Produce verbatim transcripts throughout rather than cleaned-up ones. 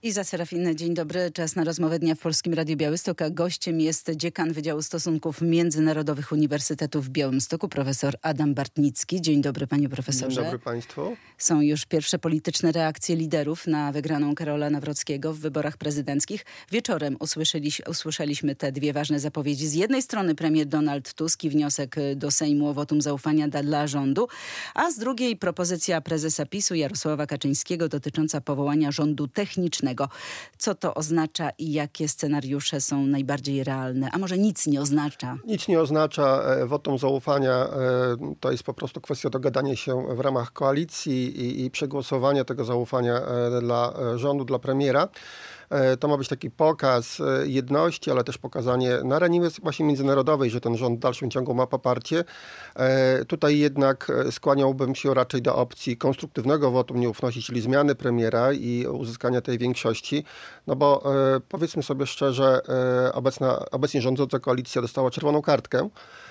Iza Serafin, dzień dobry. Czas na rozmowę dnia w Polskim Radiu Białystok, a gościem jest dziekan Wydziału Stosunków Międzynarodowych Uniwersytetu w Białymstoku, profesor Adam Bartnicki. Dzień dobry, panie profesorze. Dzień dobry państwu. Są już pierwsze polityczne reakcje liderów na wygraną Karola Nawrockiego w wyborach prezydenckich. Wieczorem usłyszeliś, usłyszeliśmy te dwie ważne zapowiedzi. Z jednej strony premier Donald Tusk i wniosek do Sejmu o wotum zaufania dla rządu, a z drugiej propozycja prezesa PiSu Jarosława Kaczyńskiego dotycząca powołania rządu technicznego. Co to oznacza i jakie scenariusze są najbardziej realne? A może nic nie oznacza? Nic nie oznacza. Wotum zaufania to jest po prostu kwestia dogadania się w ramach koalicji i, i przegłosowania tego zaufania dla rządu, dla premiera. To ma być taki pokaz jedności, ale też pokazanie na arenie właśnie międzynarodowej, że ten rząd w dalszym ciągu ma poparcie. Tutaj jednak skłaniałbym się raczej do opcji konstruktywnego wotum nieufności, czyli zmiany premiera i uzyskania tej większości. No bo powiedzmy sobie szczerze, obecna, obecnie rządząca koalicja dostała czerwoną kartkę.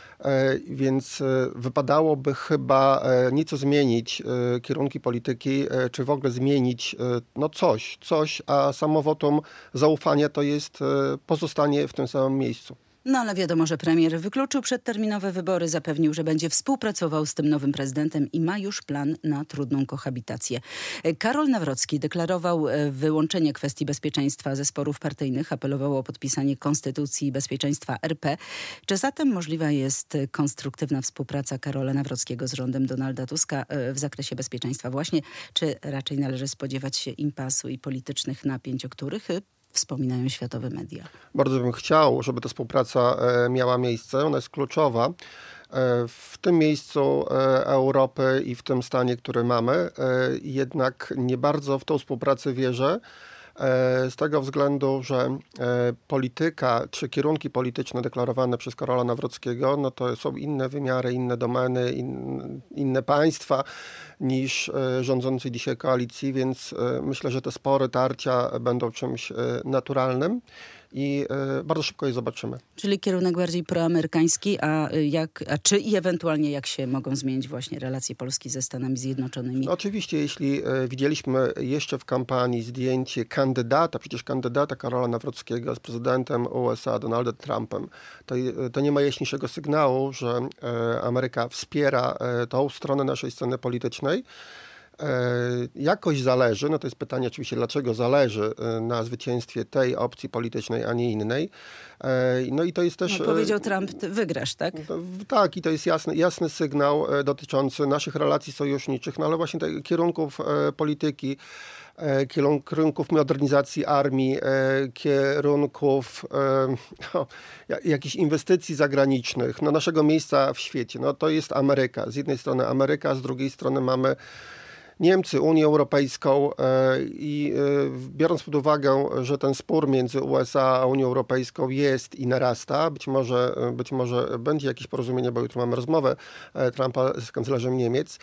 Więc wypadałoby chyba nieco zmienić kierunki polityki, czy w ogóle zmienić no coś, coś, a samo wotum zaufania to jest pozostanie w tym samym miejscu. No ale wiadomo, że premier wykluczył przedterminowe wybory, zapewnił, że będzie współpracował z tym nowym prezydentem i ma już plan na trudną kohabitację. Karol Nawrocki deklarował wyłączenie kwestii bezpieczeństwa ze sporów partyjnych, apelował o podpisanie Konstytucji i bezpieczeństwa R P. Czy zatem możliwa jest konstruktywna współpraca Karola Nawrockiego z rządem Donalda Tuska w zakresie bezpieczeństwa właśnie? Czy raczej należy spodziewać się impasu i politycznych napięć, o których wspominają światowe media? Bardzo bym chciał, żeby ta współpraca miała miejsce. Ona jest kluczowa. W tym miejscu Europy i w tym stanie, który mamy, jednak nie bardzo w tą współpracę wierzę. Z tego względu, że polityka czy kierunki polityczne deklarowane przez Karola Nawrockiego, no to są inne wymiary, inne domeny, in, inne państwa niż rządzącej dzisiaj koalicji, więc myślę, że te spory, tarcia będą czymś naturalnym i bardzo szybko je zobaczymy. Czyli kierunek bardziej proamerykański, a, jak, a czy i ewentualnie jak się mogą zmienić właśnie relacje Polski ze Stanami Zjednoczonymi? No oczywiście, jeśli widzieliśmy jeszcze w kampanii zdjęcie kandydata, przecież kandydata Karola Nawrockiego z prezydentem U S A Donaldem Trumpem, to, to nie ma jaśniejszego sygnału, że Ameryka wspiera tą stronę naszej sceny politycznej. Jakoś zależy, no to jest pytanie oczywiście, dlaczego zależy na zwycięstwie tej opcji politycznej, a nie innej. No i to jest też... No, powiedział Trump, ty wygrasz, tak? Tak, i to jest jasny, jasny sygnał dotyczący naszych relacji sojuszniczych, no ale właśnie tych kierunków polityki, kierunków modernizacji armii, kierunków no, jakichś inwestycji zagranicznych, no, naszego miejsca w świecie. No, to jest Ameryka. Z jednej strony Ameryka, z drugiej strony mamy Niemcy, Unię Europejską i biorąc pod uwagę, że ten spór między U S A a Unią Europejską jest i narasta, być może, być może będzie jakieś porozumienie, bo jutro mamy rozmowę Trumpa z kanclerzem Niemiec,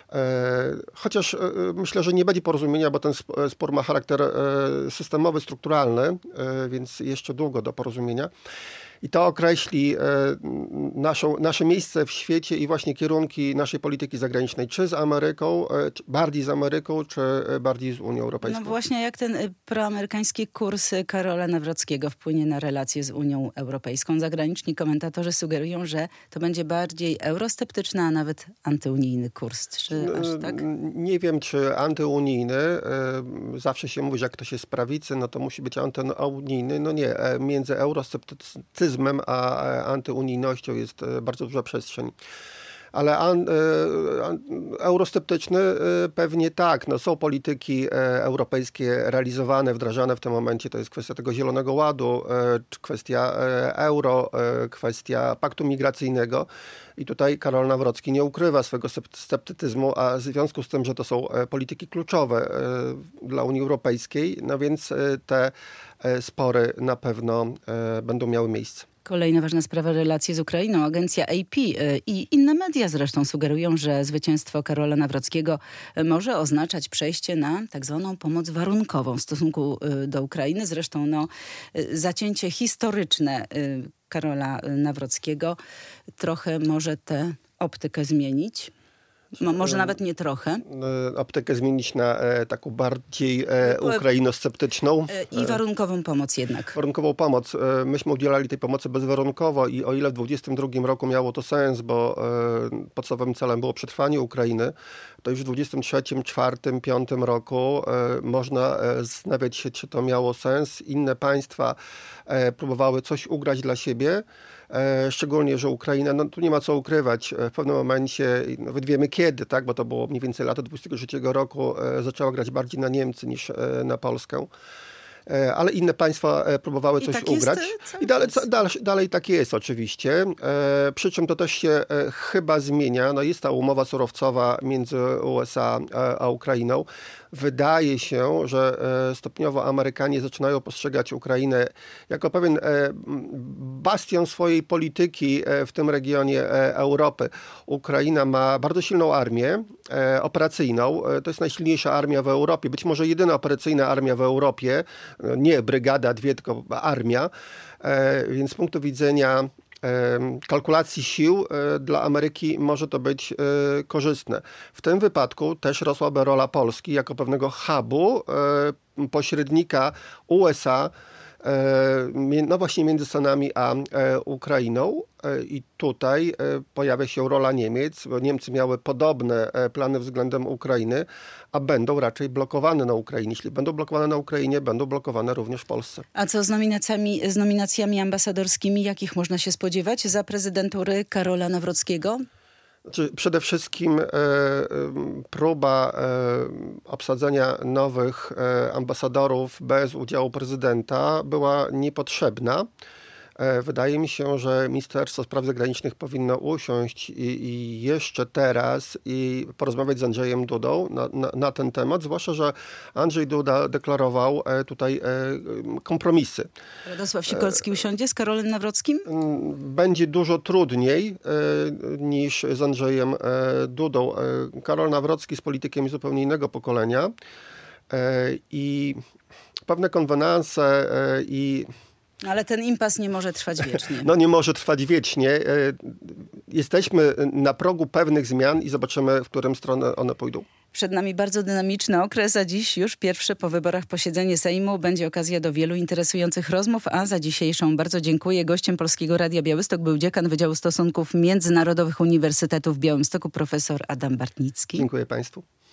chociaż myślę, że nie będzie porozumienia, bo ten spór ma charakter systemowy, strukturalny, więc jeszcze długo do porozumienia. I to określi e, naszą, nasze miejsce w świecie i właśnie kierunki naszej polityki zagranicznej. Czy z Ameryką, e, czy bardziej z Ameryką, czy bardziej z Unią Europejską. No właśnie, jak ten proamerykański kurs Karola Nawrockiego wpłynie na relacje z Unią Europejską? Zagraniczni komentatorzy sugerują, że to będzie bardziej eurosceptyczny, a nawet antyunijny kurs. Czy aż tak? Nie wiem, czy antyunijny. E, zawsze się mówi, że jak ktoś jest z prawicy, no to musi być antyunijny. No nie, między eurosceptycyzmem a antyunijnością jest bardzo duża przestrzeń. Ale an, an, eurosceptyczny pewnie tak. No, są polityki europejskie realizowane, wdrażane w tym momencie. To jest kwestia tego Zielonego Ładu, kwestia euro, kwestia paktu migracyjnego. I tutaj Karol Nawrocki nie ukrywa swego sceptycyzmu, a w związku z tym, że to są polityki kluczowe dla Unii Europejskiej, no więc te spory na pewno będą miały miejsce. Kolejna ważna sprawa, relacje z Ukrainą. Agencja A P i inne media zresztą sugerują, że zwycięstwo Karola Nawrockiego może oznaczać przejście na tak zwaną pomoc warunkową w stosunku do Ukrainy. Zresztą no, zacięcie historyczne Karola Nawrockiego trochę może tę optykę zmienić. Mo, może nawet nie trochę. Aptekę zmienić na e, taką bardziej e, ukrainosceptyczną. I warunkową pomoc jednak. Warunkową pomoc. E, myśmy udzielali tej pomocy bezwarunkowo i o ile w dwudziestym drugim roku miało to sens, bo e, podstawowym celem było przetrwanie Ukrainy, to już w dwudziestym trzecim, czwartym, piątym roku e, można e, zastanawiać się, czy to miało sens. Inne państwa e, próbowały coś ugrać dla siebie. E, szczególnie, że Ukraina, no tu nie ma co ukrywać, w pewnym momencie, nawet wiemy kiedy, tak, bo to było mniej więcej lata dwudziestego trzeciego roku, e, zaczęła grać bardziej na Niemcy niż e, na Polskę. E, ale inne państwa e, próbowały I coś tak ugrać. Jest, I dalej, ca, dalej, dalej tak jest oczywiście. E, przy czym to też się e, chyba zmienia. No jest ta umowa surowcowa między U S A a, a Ukrainą. Wydaje się, że e, stopniowo Amerykanie zaczynają postrzegać Ukrainę jako pewien e, bastion swojej polityki e, w tym regionie e, Europy. Ukraina ma bardzo silną armię e, operacyjną. E, to jest najsilniejsza armia w Europie. Być może jedyna operacyjna armia w Europie. Nie brygada, dwie, tylko armia. E, więc z punktu widzenia kalkulacji sił dla Ameryki może to być korzystne. W tym wypadku też rosłaby rola Polski jako pewnego hubu, pośrednika U S A, no właśnie między Stanami a Ukrainą. I tutaj pojawia się rola Niemiec, bo Niemcy miały podobne plany względem Ukrainy, a będą raczej blokowane na Ukrainie. Jeśli będą blokowane na Ukrainie, będą blokowane również w Polsce. A co z nominacjami, z nominacjami ambasadorskimi? Jakich można się spodziewać za prezydentury Karola Nawrockiego? Znaczy, przede wszystkim e, próba e, obsadzenia nowych e, ambasadorów bez udziału prezydenta była niepotrzebna. E, wydaje mi się, że Ministerstwo Spraw Zagranicznych powinno usiąść i, i jeszcze teraz i porozmawiać z Andrzejem Dudą na, na, na ten temat, zwłaszcza, że Andrzej Duda deklarował e, tutaj e, kompromisy. Radosław Sikorski usiądzie z Karolem Nawrockim? Będzie dużo trudniej e, niż z Andrzejem e, Dudą. E, Karol Nawrocki jest politykiem z zupełnie innego pokolenia e, i pewne konwenanse e, i Ale ten impas nie może trwać wiecznie. No nie może trwać wiecznie. Jesteśmy na progu pewnych zmian i zobaczymy, w którą stronę one pójdą. Przed nami bardzo dynamiczny okres, a dziś już pierwsze po wyborach posiedzenie Sejmu. Będzie okazja do wielu interesujących rozmów, a za dzisiejszą bardzo dziękuję. Gościem Polskiego Radia Białystok był dziekan Wydziału Stosunków Międzynarodowych Uniwersytetu w Białymstoku, profesor Adam Bartnicki. Dziękuję Państwu.